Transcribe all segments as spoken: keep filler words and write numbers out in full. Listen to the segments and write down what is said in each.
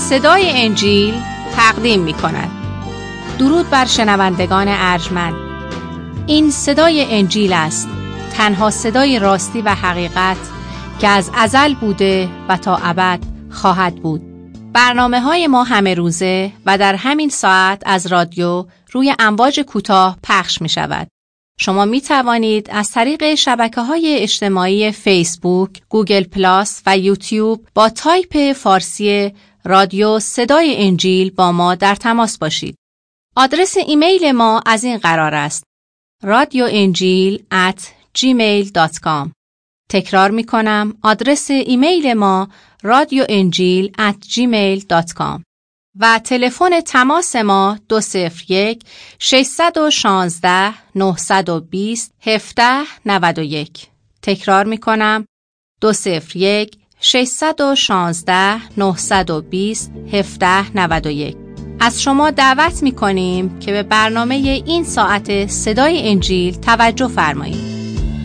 صدای انجیل تقدیم می کند. درود بر شنوندگان ارجمند. این صدای انجیل است، تنها صدای راستی و حقیقت که از ازل بوده و تا ابد خواهد بود. برنامه های ما همه روزه و در همین ساعت از رادیو روی امواج کوتاه پخش می شود. شما می توانید از طریق شبکه‌های اجتماعی فیسبوک، گوگل پلاس و یوتیوب با تایپ فارسی رادیو صدای انجیل با ما در تماس باشید. آدرس ایمیل ما از این قرار است: رادیو انجیل ات جیمیل دات کام. تکرار می کنم، آدرس ایمیل ما رادیو انجیل ات جیمیل دات کام و تلفن تماس ما دو صفر یک ششصد و شانزده نهصد و بیست هفده نود و یک. تکرار می کنم، دو صفر یک ششصد و شانزده نهصد و بیست هفده نود و یک. از شما دعوت می کنیم که به برنامه این ساعت صدای انجیل توجه فرمایید.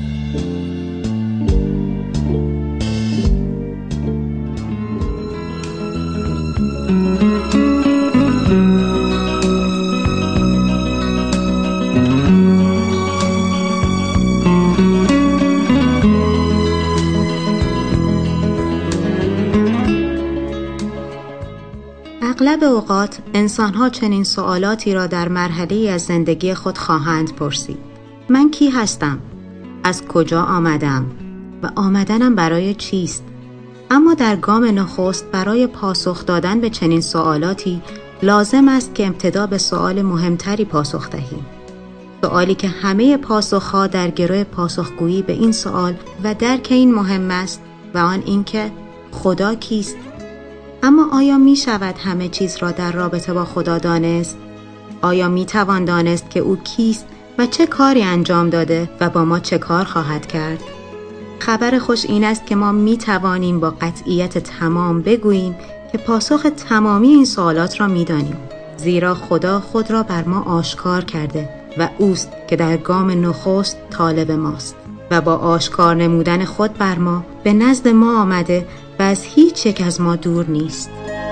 اغلب اوقات انسان‌ها چنین سوالاتی را در مرحله‌ای از زندگی خود خواهند پرسید: من کی هستم؟ از کجا آمدم؟ و آمدنم برای چیست؟ اما در گام نخست برای پاسخ دادن به چنین سوالاتی لازم است که ابتدا به سوال مهمتری پاسخ دهیم. سوالی که همه پاسخ‌ها در گروه پاسخگویی به این سوال و درک این مهم است و آن این که خدا کیست؟ اما آیا می شود همه چیز را در رابطه با خدا دانست؟ آیا می توان دانست که او کیست و چه کاری انجام داده و با ما چه کار خواهد کرد؟ خبر خوش این است که ما می توانیم با قطعیت تمام بگوییم که پاسخ تمامی این سوالات را می دانیم، زیرا خدا خود را بر ما آشکار کرده و اوست که در گام نخست طالب ماست و با آشکار نمودن خود بر ما به نزد ما آمده و از هیچ یک از ما دور نیست.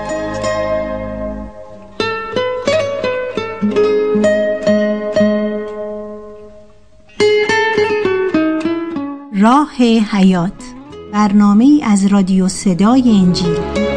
راه حیات، برنامه‌ای از رادیو صدای انجیل.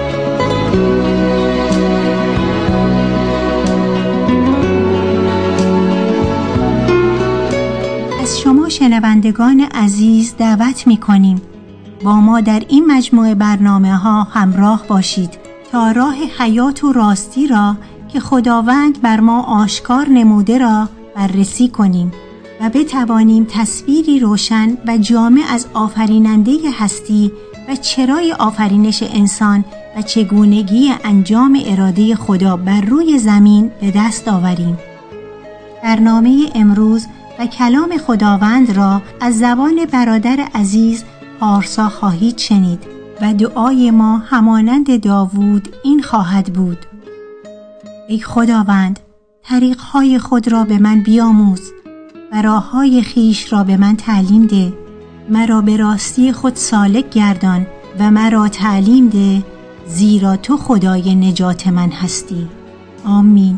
از شما شنوندگان عزیز دعوت می‌کنیم با ما در این مجموعه برنامه ها همراه باشید تا راه حیات و راستی را که خداوند بر ما آشکار نموده را بررسی کنیم و بتوانیم تصویری روشن و جامع از آفریننده هستی و چرای آفرینش انسان و چگونگی انجام اراده خدا بر روی زمین به دست آوریم. برنامه امروز و کلام خداوند را از زبان برادر عزیز پارسا خواهید شنید و دعای ما همانند داوود این خواهد بود: ای خداوند، طریق‌های خود را به من بیاموز و راه‌های خویش را به من تعلیم ده. مرا به راستی خود سالک گردان و مرا تعلیم ده، زیرا تو خدای نجات من هستی. آمین.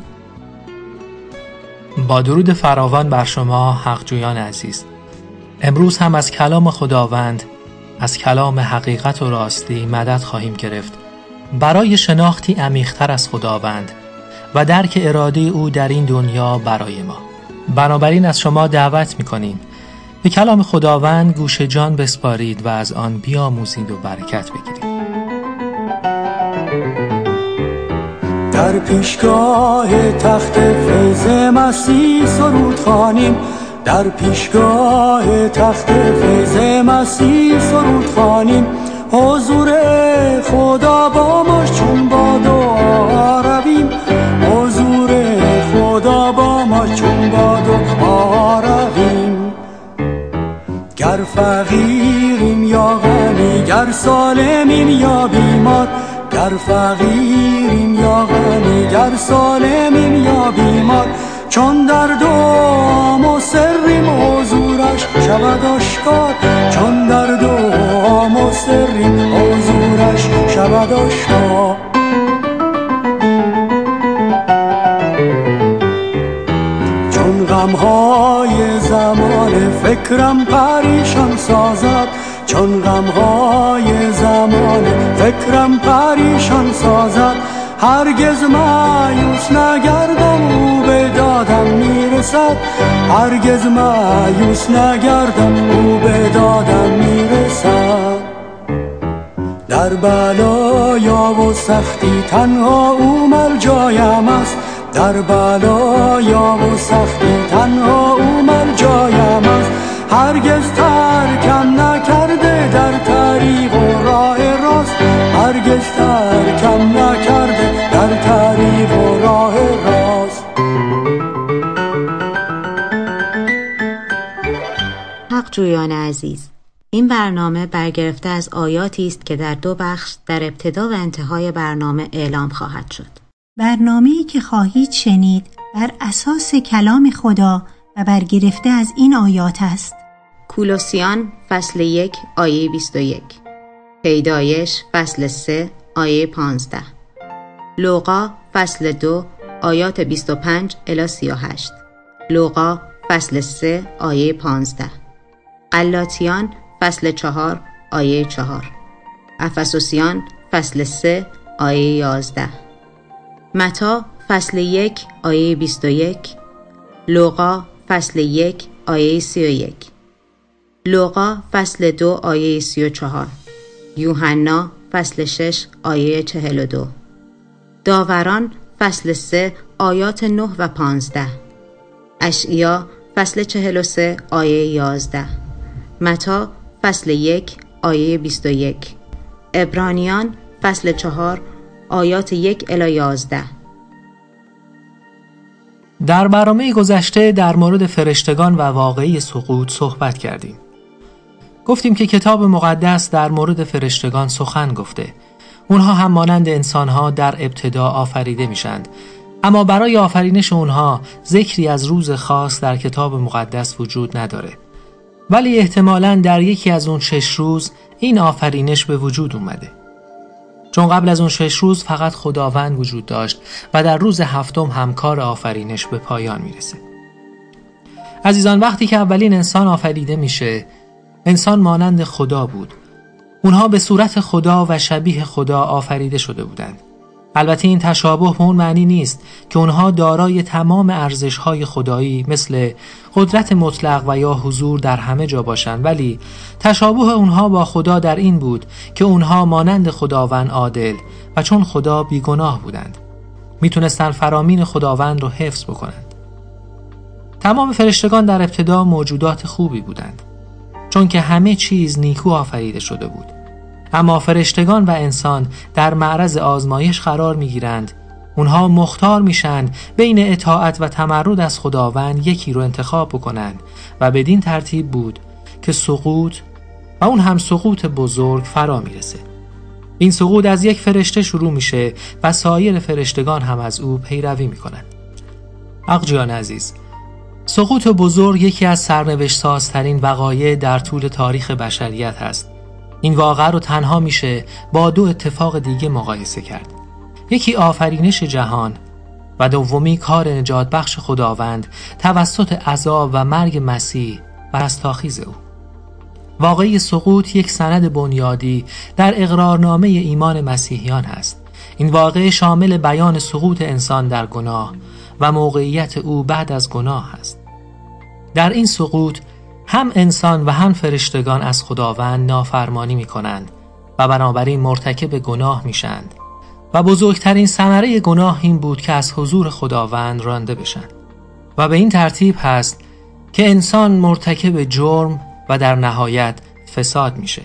با درود فراوان بر شما حقجویان عزیز. امروز هم از کلام خداوند، از کلام حقیقت و راستی مدد خواهیم گرفت برای شناختی عمیق‌تر از خداوند و درک اراده او در این دنیا برای ما. بنابراین از شما دعوت می‌کنیم به کلام خداوند گوش جان بسپارید و از آن بیاموزید و برکت بگیرید. در پیشگاه تخت فیض مسیح سرود خوانیم، در پیشگاه تخت فیض مسیح سرود خوانیم. حضور خدا با ما چون با دعا رویم، حضور خدا با ما چون با دعا رویم. گر فقیریم یا غنی، گر سالمیم یا بیمار، گر فقیریم یا غنی، گر سالمیم یا بیمار، چون در دعا مصریم حضورش شود آشکار، چون در دعا مصریم حضورش شود آشکار. فکرم پریشان سازد چون غمهای زمانه، فکرم پریشان سازد هرگز مایوس نگردم او به دادم میرسد، هرگز مایوس نگردم او به دادم میرسد. در بلایا و سختی تنها او ملجایم است، در بلایا و سختی تنها او ملجایم است، هرگز ترکم نکرده در طریق و راه راست، هرگز ترکم نکرده در طریق و راه راست. حق جویان عزیز، این برنامه برگرفته از آیاتی است که در دو بخش در ابتدا و انتهای برنامه اعلام خواهد شد. برنامه‌ای که خواهید شنید بر اساس کلام خدا و برگرفته از این آیات است. کولوسیان فصل یک آیه بیست و یک، پیدایش فصل سه آیه پانزده، لوقا فصل دو آیات بیست و پنج الی سی و هشت، لوقا فصل سه آیه پانزده، غلاطیان فصل چهار آیه چهار، افسوسیان فصل سه آیه یازده، متی فصل یک آیه بیست و یک، لوقا فصل یک آیه سی و یک، لوقا فصل دو آیه سی و چهار، یوحنا فصل شش آیه چهل و دو، داوران فصل سه آیات نه و پانزده، اشعیا فصل چهل و سه آیه یازده، متی فصل یک آیه بیست و یک، عبرانیان فصل چهار آیات یک الی یازده. در برنامه گذشته در مورد فرشتگان و واقعه سقوط صحبت کردیم. گفتیم که کتاب مقدس در مورد فرشتگان سخن گفته. اونها هم مانند انسانها در ابتدا آفریده میشند، اما برای آفرینش اونها ذکری از روز خاص در کتاب مقدس وجود نداره. ولی احتمالاً در یکی از اون شش روز این آفرینش به وجود اومده. چون قبل از اون شش روز فقط خداوند وجود داشت و در روز هفتم هم کار آفرینش به پایان میرسه. عزیزان، وقتی که اولین انسان آفریده میشه، انسان مانند خدا بود. اونها به صورت خدا و شبیه خدا آفریده شده بودند. البته این تشابه به اون معنی نیست که اونها دارای تمام ارزش‌های خدایی مثل قدرت مطلق و یا حضور در همه جا باشند، ولی تشابه اونها با خدا در این بود که اونها مانند خداوند عادل و چون خدا بیگناه بودند، میتونستن فرامین خداوند رو حفظ بکنند. تمام فرشتگان در ابتدا موجودات خوبی بودند، چون که همه چیز نیکو آفریده شده بود. اما فرشتگان و انسان در معرض آزمایش قرار میگیرند. اونها مختار میشن بین اطاعت و تمرد از خداوند یکی رو انتخاب بکنند و بدین ترتیب بود که سقوط و اون هم سقوط بزرگ فرا میرسه. این سقوط از یک فرشته شروع میشه و سایر فرشتگان هم از او پیروی میکنند. حق جان عزیز، سقوط بزرگ یکی از سرنوشت سازترین وقایع در طول تاریخ بشریت هست. این واقعه رو تنها میشه با دو اتفاق دیگه مقایسه کرد. یکی آفرینش جهان و دومی کار نجات بخش خداوند توسط عذاب و مرگ مسیح و رستاخیز او. واقعی سقوط یک سند بنیادی در اقرارنامه ایمان مسیحیان هست. این واقعه شامل بیان سقوط انسان در گناه و موقعیت او بعد از گناه است. در این سقوط هم انسان و هم فرشتگان از خداوند نافرمانی می کنند و بنابراین مرتکب گناه می شند و بزرگترین ثمره گناه این بود که از حضور خداوند رانده بشن و به این ترتیب هست که انسان مرتکب جرم و در نهایت فساد میشه.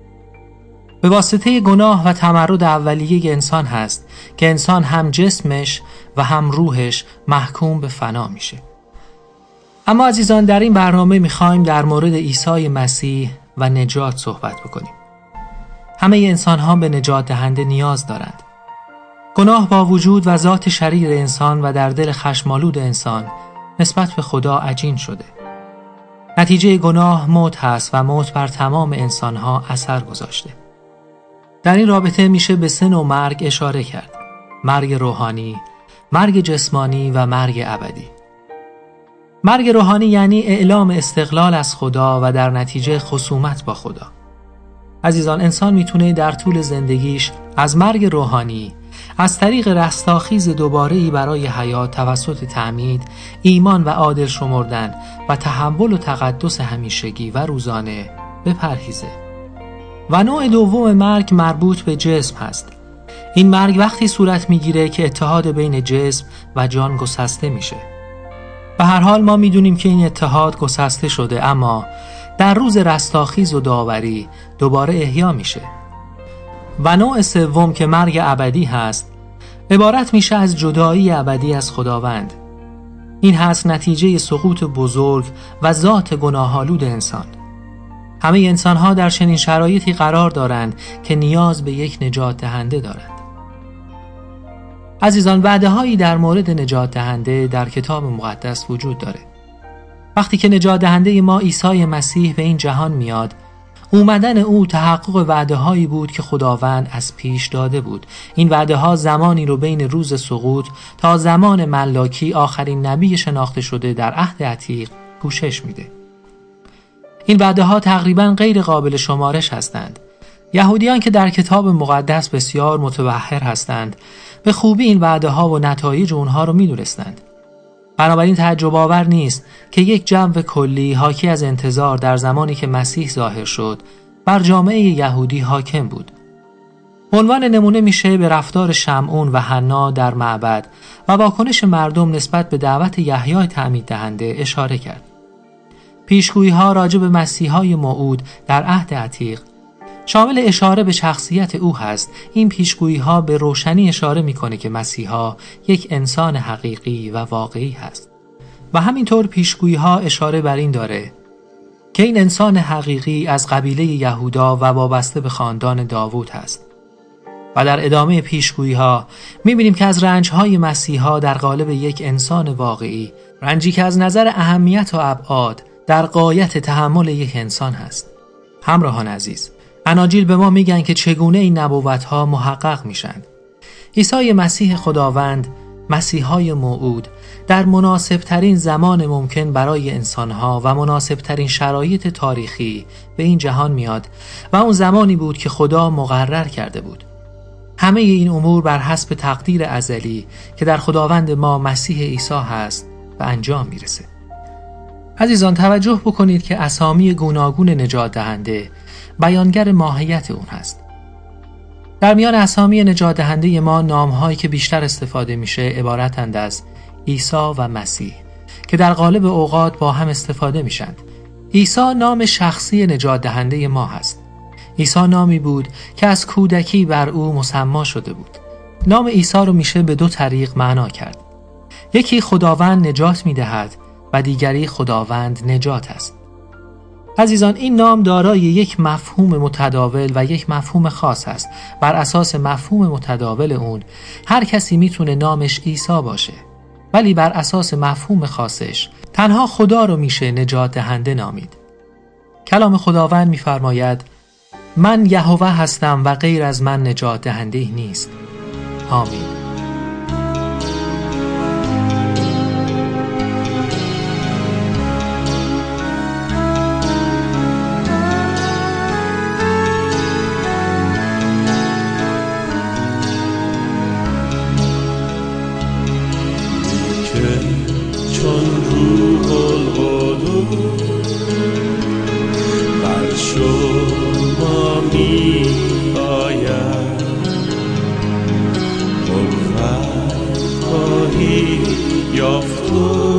به واسطه گناه و تمرد اولیه انسان هست که انسان هم جسمش و هم روحش محکوم به فنا میشه. اما عزیزان، در این برنامه میخوایم در مورد عیسی مسیح و نجات صحبت بکنیم. همه انسان ها به نجات دهنده نیاز دارند. گناه با وجود و ذات شریر انسان و در دل خشمالود انسان نسبت به خدا عجین شده. نتیجه گناه موت هست و موت بر تمام انسان ها اثر گذاشته. در این رابطه میشه به سه نوع مرگ اشاره کرد: مرگ روحانی، مرگ جسمانی و مرگ ابدی. مرگ روحانی یعنی اعلام استقلال از خدا و در نتیجه خصومت با خدا. عزیزان، انسان میتونه در طول زندگیش از مرگ روحانی از طریق رستاخیز دوباره‌ای برای حیات توسط تعمید، ایمان و عادل شمردن و تحول و تقدس همیشگی و روزانه بپرهیزه. و نوع دوم مرگ مربوط به جسم هست. این مرگ وقتی صورت میگیره که اتحاد بین جسم و جان گسسته میشه. به هر حال ما میدونیم که این اتحاد گسسته شده، اما در روز رستاخیز و داوری دوباره احیا میشه. و نوع سوم که مرگ ابدی هست عبارت میشه از جدایی ابدی از خداوند. این هست نتیجه سقوط بزرگ و ذات گناه‌آلود انسان. همه انسان‌ها در چنین شرایطی قرار دارند که نیاز به یک نجات دهنده دارند. عزیزان، وعده‌هایی در مورد نجات دهنده در کتاب مقدس وجود داره. وقتی که نجات دهنده ما عیسی مسیح به این جهان میاد، اومدن او تحقق وعده‌هایی بود که خداوند از پیش داده بود. این وعده‌ها زمانی رو بین روز سقوط تا زمان ملاکی، آخرین نبی شناخته شده در عهد عتیق، پوشش میده. این وعده‌ها تقریباً غیر قابل شمارش هستند. یهودیان که در کتاب مقدس بسیار متبحر هستند، به خوبی این وعده‌ها و نتایج اونها رو می‌دونستند. بنابراین تعجب آور نیست که یک جو کلی حاکی از انتظار در زمانی که مسیح ظاهر شد بر جامعه یهودی حاکم بود. عنوان نمونه میشه به رفتار شمعون و حنا در معبد و واکنش مردم نسبت به دعوت یحیی تعمید دهنده اشاره کرد. پیشگویی‌ها راجع به مسیحای موعود در عهد عتیق شامل اشاره به شخصیت او هست. این پیشگویی‌ها به روشنی اشاره میکنه که مسیحا یک انسان حقیقی و واقعی هست. و همینطور پیشگویی‌ها اشاره بر این داره که این انسان حقیقی از قبیله یهودا و وابسته به خاندان داوود هست. و در ادامه پیشگویی‌ها می‌بینیم که از رنج‌های مسیحا در قالب یک انسان واقعی، رنجی که از نظر اهمیت و ابعاد در غایت تحمل یک انسان هست. همراهان عزیز، اناجیل به ما میگن که چگونه این نبوت‌ها محقق میشن. عیسی مسیح خداوند، مسیحای موعود، در مناسبترین زمان ممکن برای انسانها و مناسبترین شرایط تاریخی به این جهان میاد و اون زمانی بود که خدا مقرر کرده بود. همه این امور بر حسب تقدیر ازلی که در خداوند ما مسیح عیسی هست و انجام میرسه. عزیزان، توجه بکنید که اسامی گوناگون نجات دهنده بیانگر ماهیت اون هست. در میان اسامی نجات دهنده ما نام‌هایی که بیشتر استفاده میشه عبارتند از عیسی و مسیح که در قالب اوقات با هم استفاده میشند. عیسی نام شخصی نجات دهنده ما هست. عیسی نامی بود که از کودکی بر او مسما شده بود. نام عیسی رو میشه به دو طریق معنا کرد. یکی خداوند نجات میدهد و دیگری خداوند نجات است. عزیزان، این نام دارای یک مفهوم متداول و یک مفهوم خاص است. بر اساس مفهوم متداول اون هر کسی میتونه نامش عیسی باشه، ولی بر اساس مفهوم خاصش تنها خدا رو میشه نجات دهنده نامید. کلام خداوند میفرماید من یهوه هستم و غیر از من نجات دهنده نیست. آمین. چون روح القدس بر شما می آید، قوت خواهی یافت و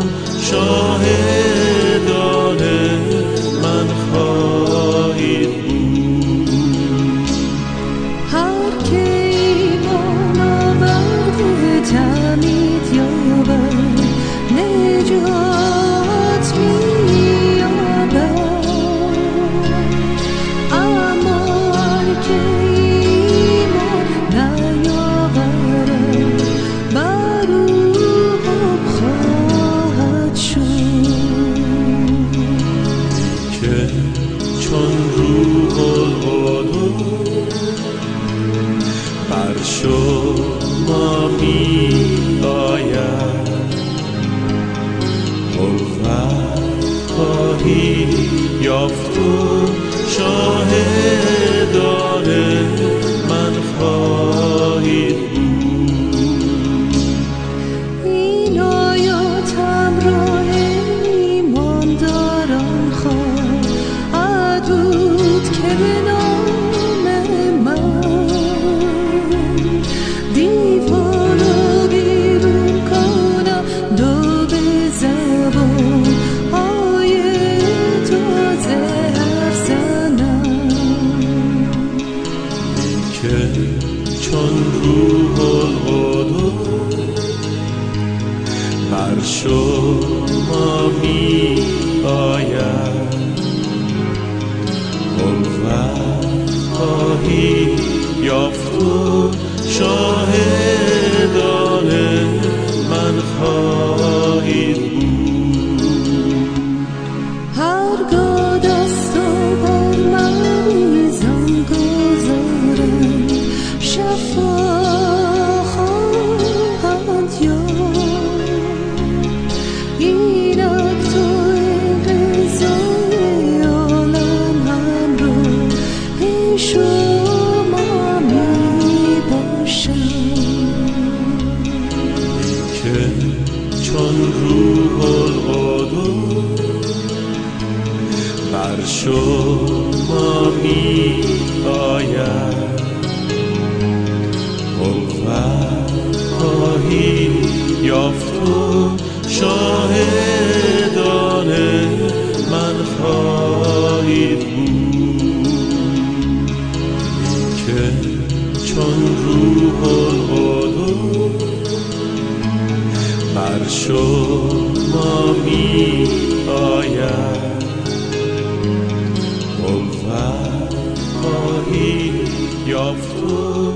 شاهدان من خواهید بود. هر که ایمان آورده تعمید یابد، نجات می‌یابد. اما هر که ایمان نیاورد، بر او غم خواهد شد. که چون روح القدس بر شما می آید، قوت یافت و شاهدان من خواهید بود. این آیاتم را ایمانداران خواهد بود که به نام من دیوان را بیرون کنم، دو به زبان های تازه حرف زنم. لیکن چون روح القدس بر شما می آید، قوت خواهید یافت و شاهدان من خواهید بود. هرگاه دستم بر مریضان گذارم، شفا خواهند یافت. اینک تو غذای عالم همراه شما می باشم. که چون روح القدس بر شما می آید، قوت خواهید یافت و شاهدان من خواهید بود. که چون روح القدس بر شما می آید، قوت خواهید یافت و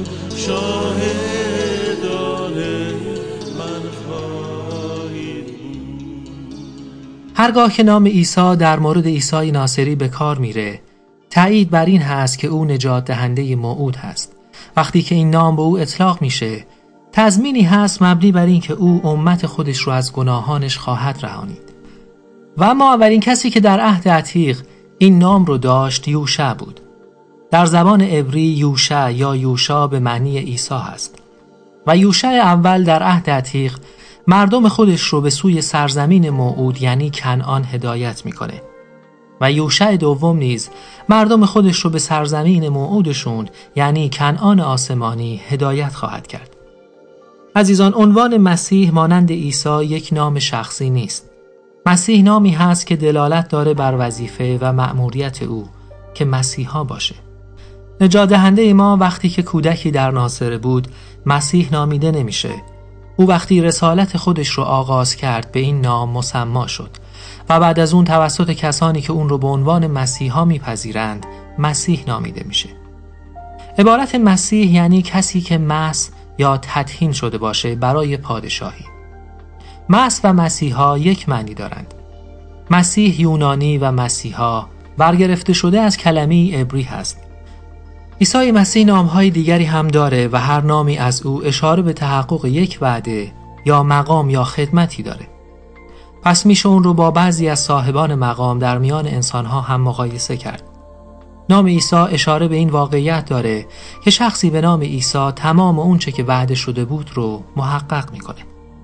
شاهدان من خواهید بود. هرگاه که نام عیسی در مورد عیسی ناصری به کار میره، تأیید بر این هست که او نجات دهنده موعود هست. وقتی که این نام به او اطلاق میشه، تضمینی هست مبنی بر این که او امت خودش رو از گناهانش خواهد رهانید. و اما اولین کسی که در عهد عتیق این نام رو داشت یوشع بود. در زبان عبری یوشع یا یوشا به معنی عیسی هست. و یوشع اول در عهد عتیق مردم خودش رو به سوی سرزمین موعود یعنی کنعان هدایت میکنه. و یوشع دوم نیز مردم خودش رو به سرزمین موعودشون یعنی کنعان آسمانی هدایت خواهد کرد. عزیزان، عنوان مسیح مانند عیسی یک نام شخصی نیست. مسیح نامی هست که دلالت داره بر وظیفه و مأموریت او که مسیحا باشه. نجات دهنده ما وقتی که کودکی در ناصره بود مسیح نامیده نمیشه. او وقتی رسالت خودش رو آغاز کرد به این نام مسما شد و بعد از اون توسط کسانی که اون رو به عنوان مسیحا میپذیرند مسیح نامیده میشه. عبارت مسیح یعنی کسی که مس یا تطهین شده باشه برای پادشاهی. مس و مسیحا یک معنی دارند. مسیح یونانی و مسیحا برگرفته شده از کلمه عبری هست. عیسی مسیح نامهای دیگری هم داره و هر نامی از او اشاره به تحقق یک وعده یا مقام یا خدمتی داره. پس میشه اون رو با بعضی از صاحبان مقام در میان انسانها هم مقایسه کرد. نام عیسی اشاره به این واقعیت داره که شخصی به نام عیسی تمام اون چه که وعده شده بود رو محقق میکنه.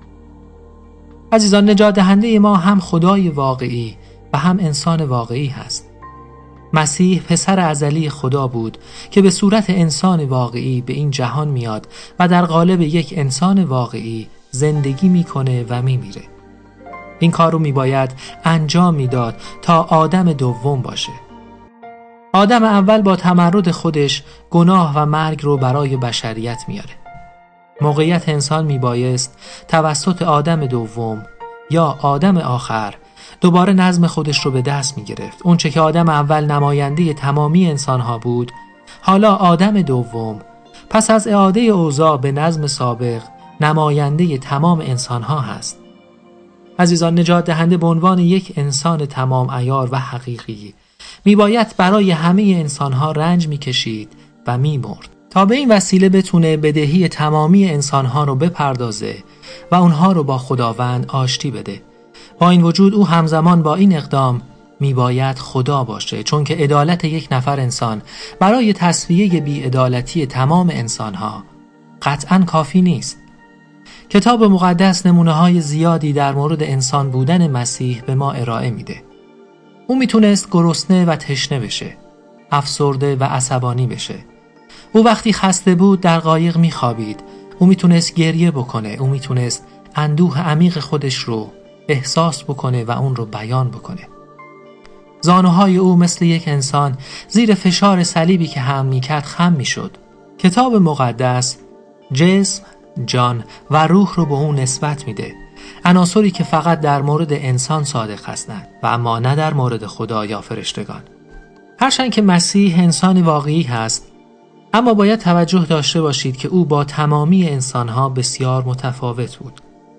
عزیزان، نجات دهنده ما هم خدای واقعی و هم انسان واقعی هست. مسیح پسر ازلی خدا بود که به صورت انسان واقعی به این جهان میاد و در قالب یک انسان واقعی زندگی میکنه و میمیره. این کار رو میباید انجام میداد تا آدم دوم باشه. آدم اول با تمرد خودش گناه و مرگ رو برای بشریت میاره. موقعیت انسان میبایست توسط آدم دوم یا آدم آخر دوباره نظم خودش رو به دست میگرفت. اون چه که آدم اول نماینده تمامی انسانها بود، حالا آدم دوم پس از اعاده اوضاع به نظم سابق نماینده تمام انسانها هست. عزیزان، نجات دهنده به عنوان یک انسان تمام عیار و حقیقی میباید برای همه انسانها رنج میکشید و میمرد تا به این وسیله بتونه بدهی تمامی انسانها رو بپردازه و اونها رو با خداوند آشتی بده. با این وجود او همزمان با این اقدام میباید خدا باشه، چون که عدالت یک نفر انسان برای تصفیه بی‌عدالتی تمام انسانها قطعاً کافی نیست. کتاب مقدس نمونه‌های زیادی در مورد انسان بودن مسیح به ما ارائه میده. او میتونست گرسنه و تشنه بشه، افسرده و عصبانی بشه. او وقتی خسته بود در قایق میخوابید. او میتونست گریه بکنه. او میتونست اندوه عمیق خودش رو احساس بکنه و اون رو بیان بکنه. زانوهای او مثل یک انسان زیر فشار صلیبی که حمل میکرد خم میشد. کتاب مقدس جسم، جان و روح رو به اون نسبت میده، عناصری که فقط در مورد انسان صادق هستند و اما نه در مورد خدا یا فرشتگان. هرچند که مسیح انسانی واقعی هست، اما باید توجه داشته باشید که او با تمامی انسانها بسیار متفاوت بود.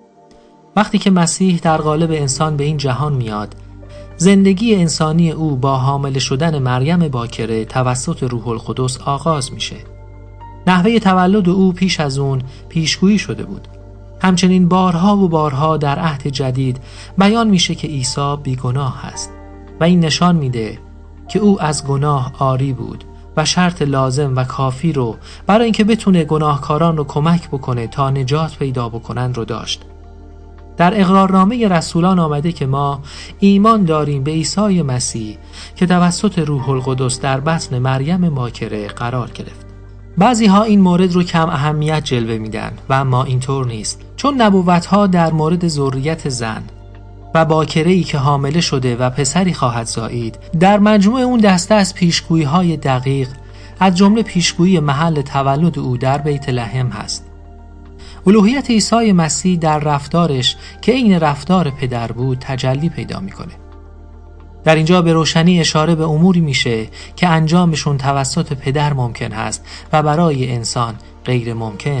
وقتی که مسیح در قالب انسان به این جهان میاد، زندگی انسانی او با حامل شدن مریم باکره توسط روح القدس آغاز میشه. نحوه تولد او پیش از اون پیشگویی شده بود. همچنین بارها و بارها در عهد جدید بیان میشه که عیسی بیگناه هست و این نشان میده که او از گناه عاری بود و شرط لازم و کافی رو برای اینکه بتونه گناهکاران رو کمک بکنه تا نجات پیدا بکنن رو داشت. در اقرارنامه رسولان آمده که ما ایمان داریم به عیسی مسیح که توسط روح القدس در بطن مریم باکره قرار گرفت. بعضی ها این مورد رو کم اهمیت جلوه میدن و اما اینطور نیست، چون نبوت‌ها در مورد ذریت زن و باکره‌ای که حامله شده و پسری خواهد زایید در مجموع اون دسته از پیشگویی‌های دقیق از جمله پیشگویی محل تولد او در بیت لحم هست. الوهیت عیسی مسیح در رفتارش که این رفتار پدر بود تجلی پیدا میکنه. در اینجا به روشنی اشاره به اموری میشه که انجامشون توسط پدر ممکن هست و برای انسان غیر ممکن.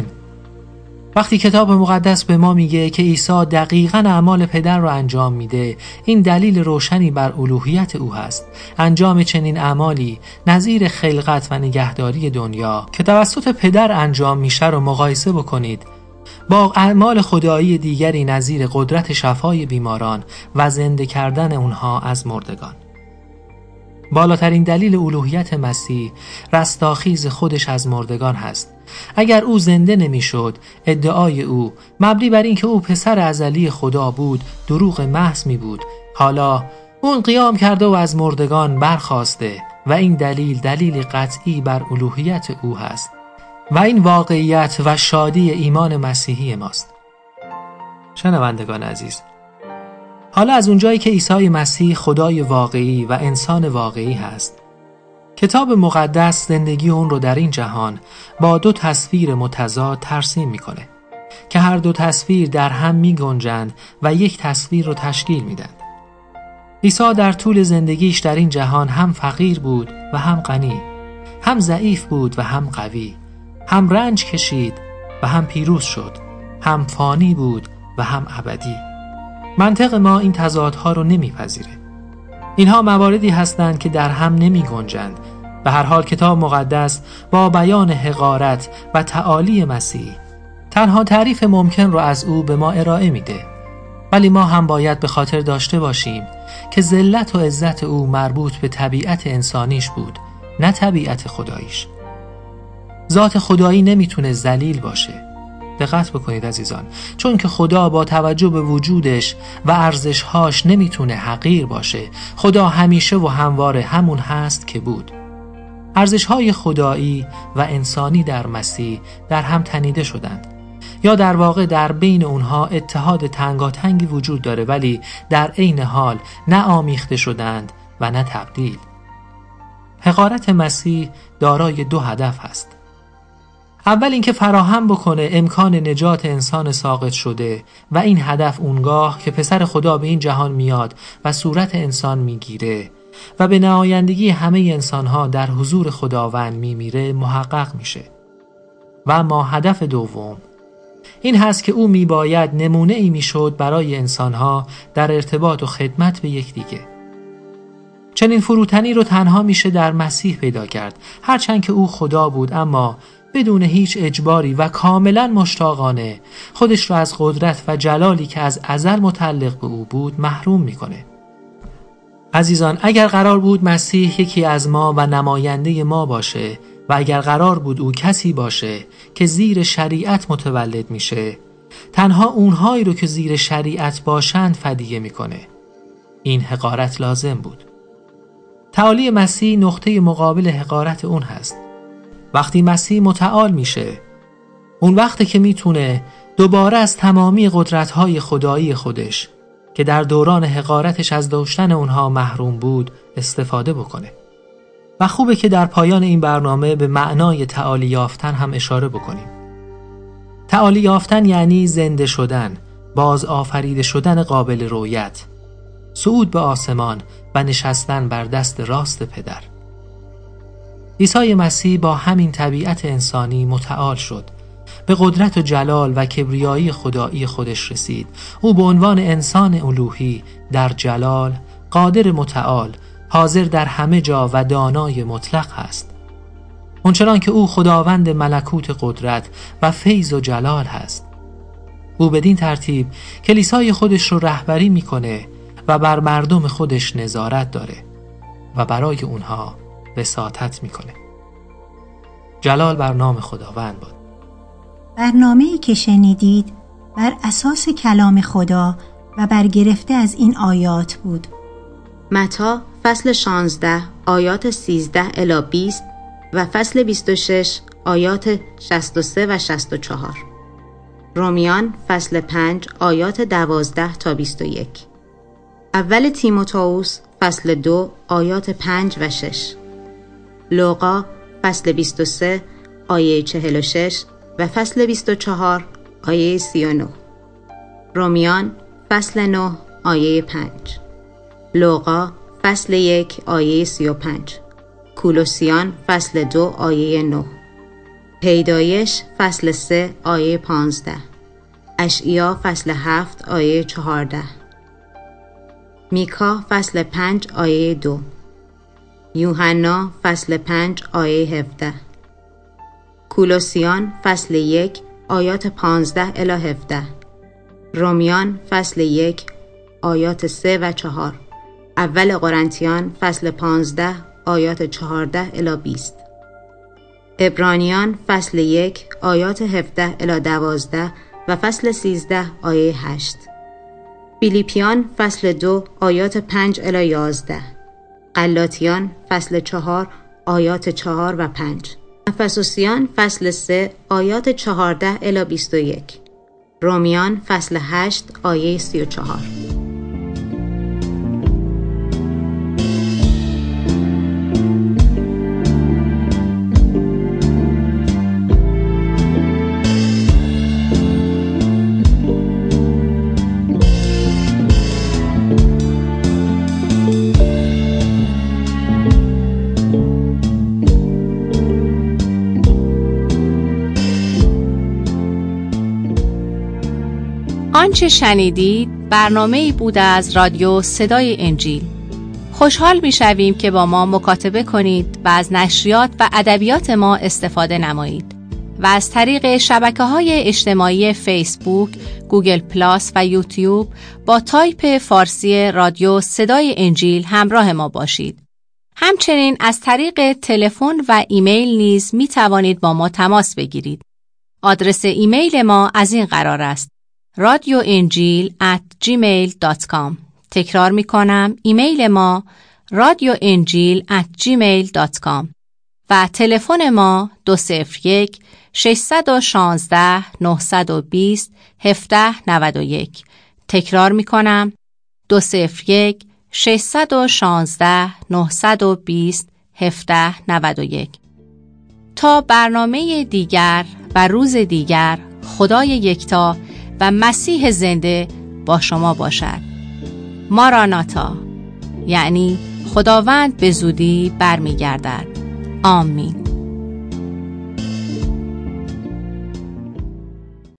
وقتی کتاب مقدس به ما میگه که عیسی دقیقاً اعمال پدر رو انجام میده، این دلیل روشنی بر الوهیت او هست. انجام چنین اعمالی نظیر خلقت و نگهداری دنیا که توسط پدر انجام میشه رو مقایسه بکنید با اعمال خدایی دیگری نظیر قدرت شفای بیماران و زنده کردن اونها از مردگان. بالاترین دلیل الوهیت مسیح رستاخیز خودش از مردگان هست. اگر او زنده نمیشد، ادعای او مبنی بر اینکه او پسر ازلی خدا بود دروغ محض می بود. حالا اون قیام کرده و از مردگان برخاسته و این دلیل دلیل قطعی بر الوهیت او هست و این واقعیت و شادی ایمان مسیحی ماست. شنوندگان عزیز، حالا از اونجایی که عیسی مسیح خدای واقعی و انسان واقعی هست، کتاب مقدس زندگی اون رو در این جهان با دو تصویر متضاد ترسیم میکنه که هر دو تصویر در هم میگنجند و یک تصویر رو تشکیل میدن. عیسی در طول زندگیش در این جهان هم فقیر بود و هم غنی، هم ضعیف بود و هم قوی، هم رنج کشید و هم پیروز شد، هم فانی بود و هم ابدی. منطق ما این تضادها رو نمیپذیره. اینها مواردی هستند که در هم نمی گنجند. به هر حال کتاب مقدس با بیان حقارت و تعالی مسیح تنها تعریف ممکن رو از او به ما ارائه میده. ولی ما هم باید به خاطر داشته باشیم که ذلت و عزت او مربوط به طبیعت انسانیش بود، نه طبیعت خداییش. ذات خدایی نمیتونه ذلیل باشه. دقت بکنید عزیزان، چون که خدا با توجه به وجودش و ارزشهاش نمیتونه حقیر باشه. خدا همیشه و همواره همون هست که بود. ارزشهای خدایی و انسانی در مسیح در هم تنیده شدند، یا در واقع در بین اونها اتحاد تنگاتنگی وجود داره، ولی در عین حال نه آمیخته شدند و نه تبدیل. حقارت مسیح دارای دو هدف هست. اول اینکه فراهم بکنه امکان نجات انسان ساقط شده و این هدف اونگاه که پسر خدا به این جهان میاد و صورت انسان میگیره و به نمایندگی همه انسانها در حضور خداوند میمیره محقق میشه. و اما هدف دوم این هست که او میباید نمونه ای میشد برای انسانها در ارتباط و خدمت به یکدیگه. چنین فروتنی رو تنها میشه در مسیح پیدا کرد. هرچند که او خدا بود، اما بدون هیچ اجباری و کاملا مشتاقانه خودش را از قدرت و جلالی که از ازل متعلق به او بود محروم میکنه. عزیزان، اگر قرار بود مسیح یکی از ما و نماینده ما باشه و اگر قرار بود او کسی باشه که زیر شریعت متولد میشه، تنها اونهایی رو که زیر شریعت باشند فدیه میکنه. این حقارت لازم بود. تعالی مسیح نقطه مقابل حقارت اون هست. وقتی مسیح متعال میشه، اون وقته که میتونه دوباره از تمامی قدرت‌های خدایی خودش که در دوران حقارتش از داشتن اونها محروم بود استفاده بکنه. و خوبه که در پایان این برنامه به معنای تعالی یافتن هم اشاره بکنیم. تعالی یافتن یعنی زنده شدن، باز آفریده شدن قابل رؤیت، صعود به آسمان و نشستن بر دست راست پدر. عیسی مسیح با همین طبیعت انسانی متعال شد، به قدرت و جلال و کبریایی خدایی خودش رسید. او به عنوان انسان الوهی در جلال، قادر متعال، حاضر در همه جا و دانای مطلق هست. اونچنان که او خداوند ملکوت قدرت و فیض و جلال هست. او بدین ترتیب کلیسای خودش رو رهبری میکنه و بر مردم خودش نظارت داره و برای اونها وساطت میکنه. جلال بر نام خداوند باد. برنامه‌ای که شنیدید بر اساس کلام خدا و برگرفته از این آیات بود. متی فصل شانزده آیات سیزده الی بیست و فصل بیست و شش آیات شصت و سه و شصت و چهار. رومیان فصل پنج آیات دوازده تا بیست و یک. اول تیموتائوس فصل دو آیات پنج و شش. لوقا فصل بیست و سه آیه چهل و شش و فصل بیست و چهار آیه سی و نه. رومیان فصل نه آیه پنج. لوقا فصل یک آیه سی و پنج. کولوسیان فصل دو آیه نه. پیدایش فصل سه آیه پانزده. اشعیا فصل هفت آیه چهارده. میکا فصل پنج آیه دو. یوحنا فصل پنج آیه هفده. کولوسیان فصل یک آیات پانزده الی هفده. رومیان فصل یک آیات سه و چهار. اول قرنتیان فصل پانزده آیات چهارده الی بیست. عبرانیان فصل یک آیات هفده الی دوازده و فصل سیزده آیه هشت. فیلیپیان فصل دو آیات پنج الی یازده. غلاطیان فصل چهار آیات چهار و پنج. افسوسیان فصل سه آیات چهارده الی بیست و یک. رومیان فصل هشت آیه سی و چهار. آنچه شنیدید برنامه‌ای بود از رادیو صدای انجیل. خوشحال می‌شویم که با ما مکاتبه کنید و از نشریات و ادبیات ما استفاده نمایید و از طریق شبکه‌های اجتماعی فیسبوک، گوگل پلاس و یوتیوب با تایپ فارسی رادیو صدای انجیل همراه ما باشید. همچنین از طریق تلفن و ایمیل نیز می‌توانید با ما تماس بگیرید. آدرس ایمیل ما از این قرار است: رادیو انجیل ات جیمیل دات کام. تکرار می کنم، ایمیل ما رادیو انجیل ات جیمیل دات کام و تلفن ما دو صفر یک شش یک شش نه دو صفر هفت نه یک. تکرار می کنم، دو صفر یک شش یک شش نه دو صفر هفت نه یک. تا برنامه دیگر و روز دیگر، خدای یکتا و مسیح زنده با شما باشد. ماراناتا، یعنی خداوند به زودی برمیگردد. آمین.